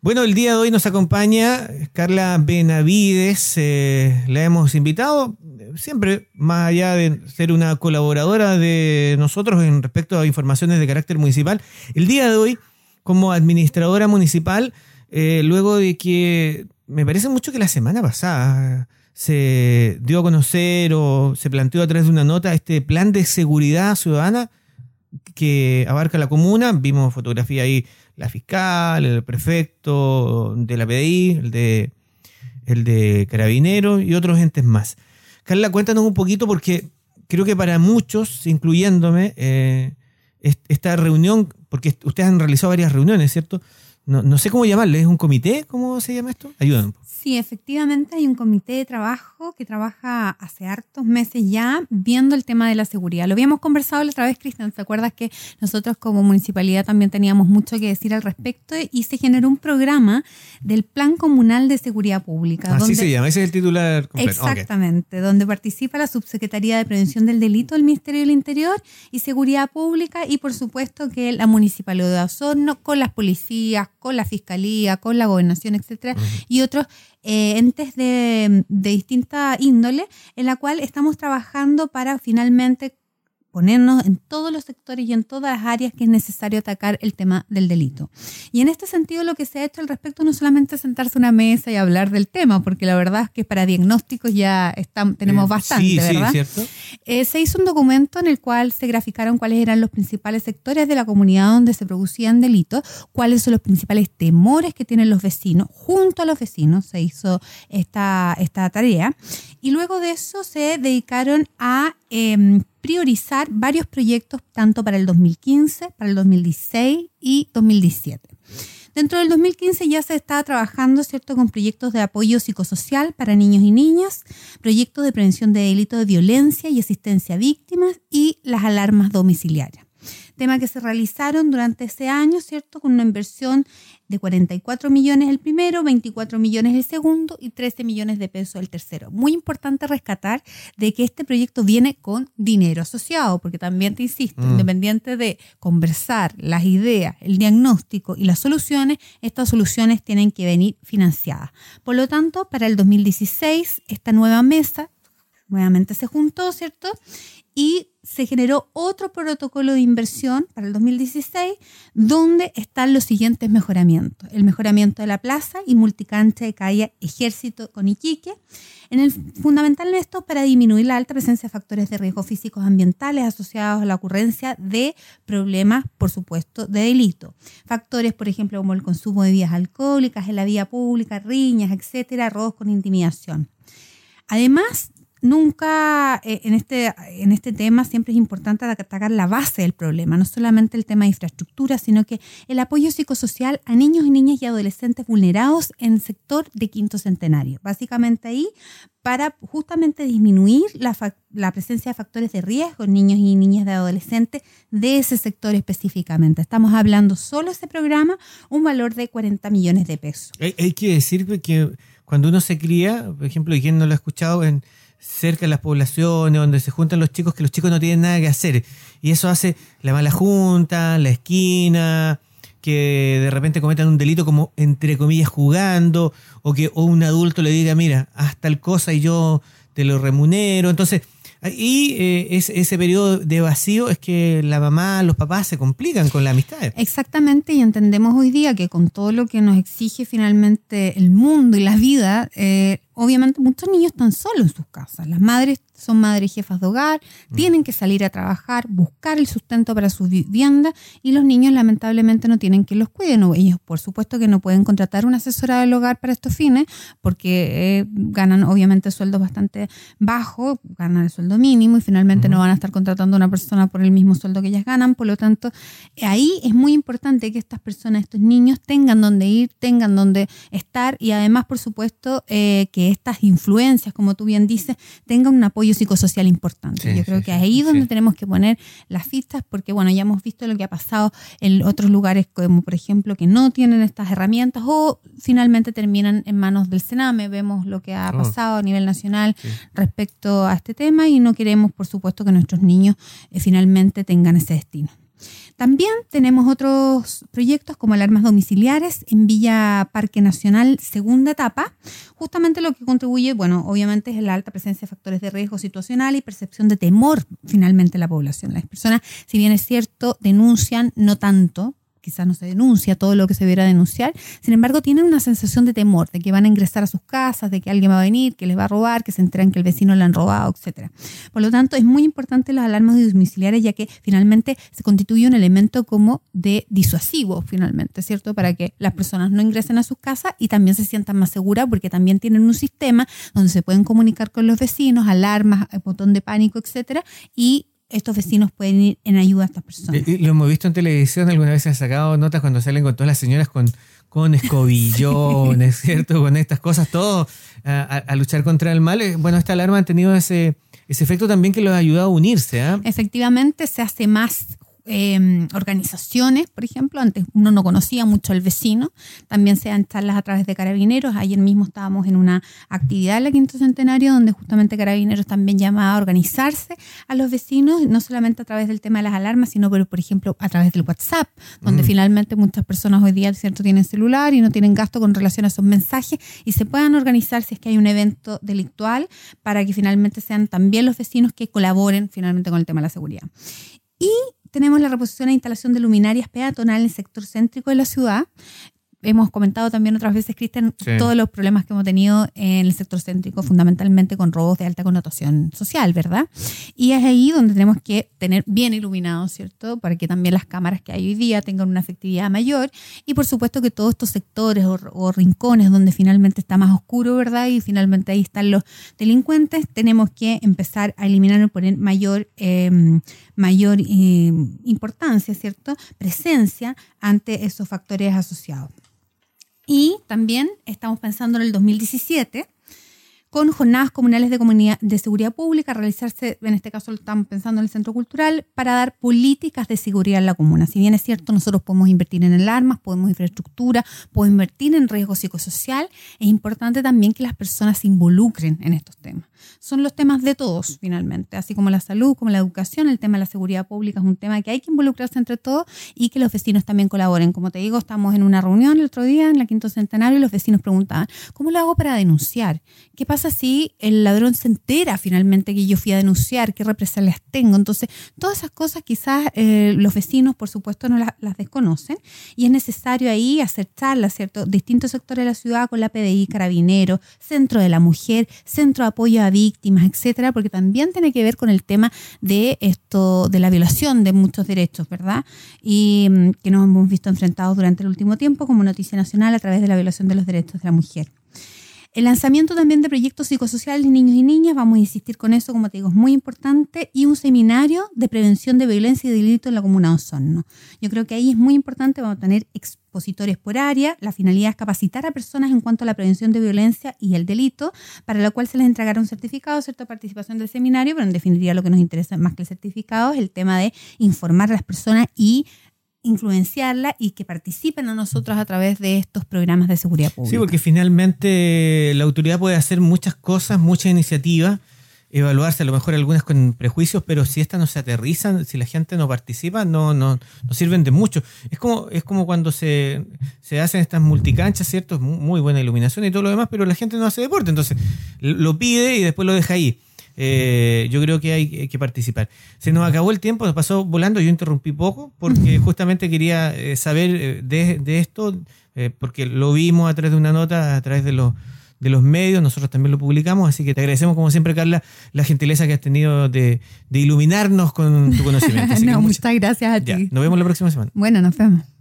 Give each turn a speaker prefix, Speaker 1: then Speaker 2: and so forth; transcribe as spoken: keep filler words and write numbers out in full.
Speaker 1: Bueno, el día de hoy nos acompaña Carla Benavides, eh, la hemos invitado, siempre más allá de ser una colaboradora de nosotros en respecto a informaciones de carácter municipal, el día de hoy como administradora municipal, eh, luego de que me parece mucho que la semana pasada se dio a conocer o se planteó a través de una nota este plan de seguridad ciudadana que abarca la comuna. Vimos fotografía ahí, la fiscal, el prefecto de la P D I, el de, el de Carabineros y otros entes más. Carla, cuéntanos un poquito, porque creo que para muchos, incluyéndome, eh, esta reunión, porque ustedes han realizado varias reuniones, ¿cierto? No, no sé cómo llamarle, ¿es un comité? ¿Cómo se llama esto? Ayúdanos.
Speaker 2: Sí, efectivamente hay un comité de trabajo que trabaja hace hartos meses ya viendo el tema de la seguridad. Lo habíamos conversado la otra vez, Cristian, ¿te acuerdas que nosotros como municipalidad también teníamos mucho que decir al respecto? Y se generó un programa del Plan Comunal de Seguridad Pública.
Speaker 1: Así
Speaker 2: donde,
Speaker 1: se llama, ese es el titular completo.
Speaker 2: Exactamente,
Speaker 1: okay.
Speaker 2: Donde participa la Subsecretaría de Prevención del Delito del Ministerio del Interior y Seguridad Pública, y por supuesto que la Municipalidad de Osorno, con las policías, con la Fiscalía, con la Gobernación, etcétera, uh-huh. y otros Eh, entes de, de distinta índole, en la cual estamos trabajando para finalmente ponernos en todos los sectores y en todas las áreas que es necesario atacar el tema del delito. Y en este sentido lo que se ha hecho al respecto no es solamente sentarse a una mesa y hablar del tema, porque la verdad es que para diagnósticos ya están, tenemos eh, bastante,
Speaker 1: sí,
Speaker 2: ¿verdad?
Speaker 1: Sí, ¿cierto?
Speaker 2: Eh, se hizo un documento en el cual se graficaron cuáles eran los principales sectores de la comunidad donde se producían delitos, cuáles son los principales temores que tienen los vecinos. Junto a los vecinos se hizo esta, esta tarea, y luego de eso se dedicaron a eh, priorizar varios proyectos tanto para el dos mil quince, para el dos mil dieciséis y dos mil diecisiete. Dentro del dos mil quince ya se está trabajando, ¿cierto?, con proyectos de apoyo psicosocial para niños y niñas, proyectos de prevención de delitos de violencia y asistencia a víctimas y las alarmas domiciliarias. Tema que se realizaron durante ese año, ¿cierto?, con una inversión de cuarenta y cuatro millones el primero, veinticuatro millones el segundo y trece millones de pesos el tercero. Muy importante rescatar de que este proyecto viene con dinero asociado, porque también te insisto, mm. independiente de conversar las ideas, el diagnóstico y las soluciones, estas soluciones tienen que venir financiadas. Por lo tanto, para el dos mil dieciséis, esta nueva mesa nuevamente se juntó, ¿cierto?, y se generó otro protocolo de inversión para el dos mil dieciséis, donde están los siguientes mejoramientos. El mejoramiento de la plaza y multicancha de calle Ejército con Iquique. En el, fundamental en esto para disminuir la alta presencia de factores de riesgo físicos ambientales asociados a la ocurrencia de problemas, por supuesto, de delito. Factores, por ejemplo, como el consumo de bebidas alcohólicas en la vía pública, riñas, etcétera, robos con intimidación. Además, Nunca eh, en, este, en este tema siempre es importante atacar la base del problema, no solamente el tema de infraestructura, sino que el apoyo psicosocial a niños y niñas y adolescentes vulnerados en el sector de Quinto Centenario. Básicamente ahí para justamente disminuir la, fa- la presencia de factores de riesgo en niños y niñas de adolescentes de ese sector específicamente. Estamos hablando solo de ese programa, un valor de cuarenta millones de pesos.
Speaker 1: Hay, hay que decir que cuando uno se cría, por ejemplo, y quien no lo ha escuchado, en cerca de las poblaciones donde se juntan los chicos, que los chicos no tienen nada que hacer, y eso hace la mala junta, la esquina, que de repente cometan un delito como entre comillas jugando, o que o un adulto le diga, mira, haz tal cosa y yo te lo remunero. Entonces y eh, ese, ese periodo de vacío es que la mamá, los papás se complican con la amistad.
Speaker 2: Exactamente, y entendemos hoy día que con todo lo que nos exige finalmente el mundo y la vida, eh, obviamente muchos niños están solos en sus casas. Las madres son madres y jefas de hogar, mm. tienen que salir a trabajar, buscar el sustento para su vivienda, y los niños lamentablemente no tienen quien los cuide. No, ellos por supuesto que no pueden contratar una asesora del hogar para estos fines, porque eh, ganan obviamente sueldos bastante bajos, ganan el sueldo mínimo y finalmente mm. no van a estar contratando a una persona por el mismo sueldo que ellas ganan. Por lo tanto, ahí es muy importante que estas personas, estos niños tengan donde ir, tengan donde estar, y además por supuesto eh, que estas influencias, como tú bien dices, tengan un apoyo psicosocial importante. Sí, Yo creo sí, que ahí es sí, donde sí. tenemos que poner las fichas, porque bueno, ya hemos visto lo que ha pasado en otros lugares, como por ejemplo que no tienen estas herramientas o finalmente terminan en manos del Sename. Vemos lo que ha oh. pasado a nivel nacional sí. respecto a este tema, y no queremos por supuesto que nuestros niños eh, finalmente tengan ese destino. También tenemos otros proyectos como alarmas domiciliares en Villa Parque Nacional, segunda etapa. Justamente lo que contribuye, bueno, obviamente es la alta presencia de factores de riesgo situacional y percepción de temor finalmente en la población. Las personas, si bien es cierto, denuncian, no tanto, quizás no se denuncia todo lo que se debiera denunciar, sin embargo tienen una sensación de temor, de que van a ingresar a sus casas, de que alguien va a venir, que les va a robar, que se enteran que el vecino le han robado, etcétera. Por lo tanto, es muy importante las alarmas domiciliares, ya que finalmente se constituye un elemento como de disuasivo, finalmente, ¿cierto? Para que las personas no ingresen a sus casas y también se sientan más seguras, porque también tienen un sistema donde se pueden comunicar con los vecinos, alarmas, botón de pánico, etcétera, y estos vecinos pueden ir en ayuda a estas personas.
Speaker 1: Lo hemos visto en televisión, alguna vez se han sacado notas cuando salen con todas las señoras con, con escobillones, ¿cierto? Con estas cosas, todo a, a, a luchar contra el mal. Bueno, esta alarma ha tenido ese, ese efecto también que los ha ayudado a unirse, ¿eh?
Speaker 2: Efectivamente, se hace más Eh, organizaciones, por ejemplo. Antes uno no conocía mucho al vecino, también se dan charlas a través de Carabineros. Ayer mismo estábamos en una actividad en la Quinto Centenario donde justamente Carabineros también llama a organizarse a los vecinos, no solamente a través del tema de las alarmas, sino por, por ejemplo a través del WhatsApp, donde mm. finalmente muchas personas hoy día, cierto, tienen celular y no tienen gasto con relación a esos mensajes, y se puedan organizar si es que hay un evento delictual, para que finalmente sean también los vecinos que colaboren finalmente con el tema de la seguridad. Y tenemos la reposición e instalación de luminarias peatonales en el sector céntrico de la ciudad. Hemos comentado también otras veces, Cristian, sí. todos los problemas que hemos tenido en el sector céntrico, fundamentalmente con robos de alta connotación social, ¿verdad? Y es ahí donde tenemos que tener bien iluminado, ¿cierto? Para que también las cámaras que hay hoy día tengan una efectividad mayor. Y por supuesto que todos estos sectores o, o rincones donde finalmente está más oscuro, ¿verdad? Y finalmente ahí están los delincuentes, tenemos que empezar a eliminar y poner mayor, eh, mayor eh, importancia, ¿cierto? Presencia ante esos factores asociados. Y también estamos pensando en el dos mil diecisiete con jornadas comunales de, comunidad, de seguridad pública, realizarse, en este caso estamos pensando en el Centro Cultural, para dar políticas de seguridad en la comuna. Si bien es cierto, nosotros podemos invertir en alarmas, podemos infraestructura, podemos invertir en riesgo psicosocial, es importante también que las personas se involucren en estos temas. Son los temas de todos, finalmente, así como la salud, como la educación. El tema de la seguridad pública es un tema que hay que involucrarse entre todos y que los vecinos también colaboren. Como te digo, estamos en una reunión el otro día en la Quinto Centenario y los vecinos preguntaban, ¿cómo lo hago para denunciar? ¿Qué pasa si el ladrón se entera finalmente que yo fui a denunciar? ¿Qué represalias tengo? Entonces, todas esas cosas quizás eh, los vecinos, por supuesto, no las, las desconocen, y es necesario ahí hacer charlas, ¿cierto? Distintos sectores de la ciudad con la P D I, Carabineros, Centro de la Mujer, Centro de Apoyo a Víctimas, etcétera, porque también tiene que ver con el tema de esto, de la violación de muchos derechos, ¿verdad? Y que nos hemos visto enfrentados durante el último tiempo como noticia nacional a través de la violación de los derechos de la mujer. El lanzamiento también de proyectos psicosociales de niños y niñas, vamos a insistir con eso, como te digo, es muy importante, y un seminario de prevención de violencia y delito en la comuna de Osorno. Yo creo que ahí es muy importante, vamos a tener expositores por área. La finalidad es capacitar a personas en cuanto a la prevención de violencia y el delito, para lo cual se les entregará un certificado, cierta participación del seminario, pero en definitiva lo que nos interesa más que el certificado es el tema de informar a las personas y influenciarla y que participen a nosotros a través de estos programas de seguridad pública.
Speaker 1: Sí, porque finalmente la autoridad puede hacer muchas cosas, muchas iniciativas, evaluarse a lo mejor algunas con prejuicios, pero si estas no se aterrizan, si la gente no participa, no, no, no sirven de mucho. Es como, es como cuando se, se hacen estas multicanchas, ¿cierto? Es muy buena iluminación y todo lo demás, pero la gente no hace deporte, entonces lo pide y después lo deja ahí. Eh, yo creo que hay que participar. Se nos acabó el tiempo, nos pasó volando. Yo interrumpí poco porque justamente quería eh, saber de, de esto, eh, porque lo vimos a través de una nota, a través de los, de los medios, nosotros también lo publicamos, así que te agradecemos como siempre, Carla, la gentileza que has tenido de, de iluminarnos con tu conocimiento. Así
Speaker 2: no,
Speaker 1: que
Speaker 2: muchas, muchas gracias a ti.
Speaker 1: Ya, nos vemos la próxima semana.
Speaker 2: Bueno, nos vemos.